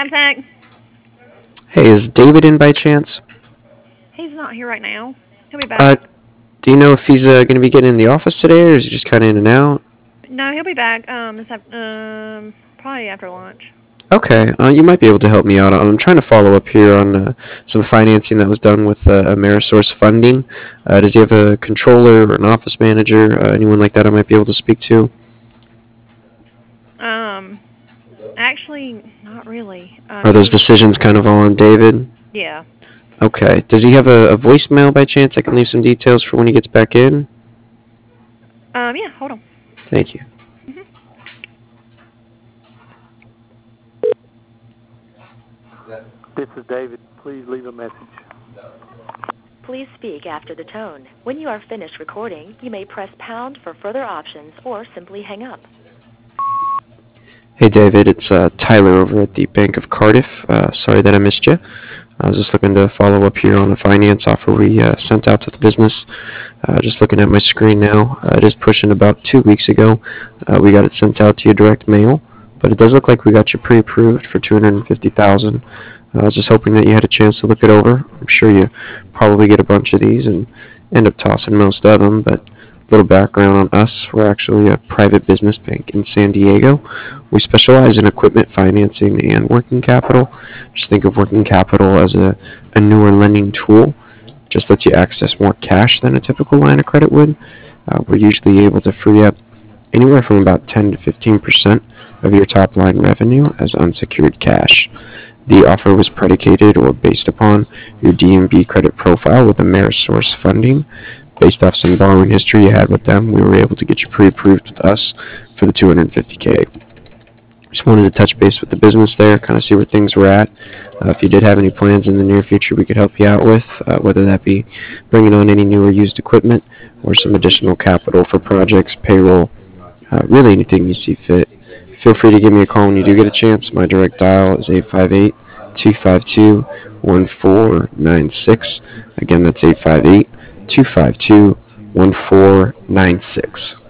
contact. Hey, is David in by chance? He's not here right now. He'll be Uh, back. do you know if he's going to be getting in the office today, or is he just kind of in and out? No, he'll be back. Probably after lunch. Okay, you might be able to help me out. I'm trying to follow up here on some financing that was done with Amerisource funding. Does he have a controller or an office manager, anyone like that I might be able to speak to? Um, Actually, not really. Are those He, decisions kind of all on David? yeah. Okay. Does he have a voicemail by chance? I can leave some details for when he gets back in. Yeah. Hold on. Thank you. Mhm. This is David. Please leave a message. Please speak after the tone. When you are finished recording, you may press pound for further options or simply hang up. Hey David, it's Tyler over at the Bank of Cardiff. Sorry that I missed you. I was just looking to follow up here on a finance offer we sent out to the business. Just looking at my screen now, it is pushing about 2 weeks ago. We got it sent out to you direct mail, but it does look like we got you pre-approved for $250,000. I was just hoping that you had a chance to look it over. I'm sure you probably get a bunch of these and end up tossing most of them, but a little background on us. We're actually a private business bank in San Diego. We specialize in equipment financing and working capital. Just think of working capital as a newer lending tool. Just lets you access more cash than a typical line of credit would. We're usually able to free up anywhere from about 10 to 15% of your top line revenue as unsecured cash. The offer was predicated or based upon your DMB credit profile with Amerisource funding. Based off some borrowing history you had with them, we were able to get you pre-approved with us for the 250K. Just wanted to touch base with the business there, kind of see where things were at. If you did have any plans in the near future we could help you out with, whether that be bringing on any new or used equipment or some additional capital for projects, payroll, really anything you see fit. Feel free to give me a call when you do get a chance. My direct dial is 858-252-1496. Again, that's 858-252-1496.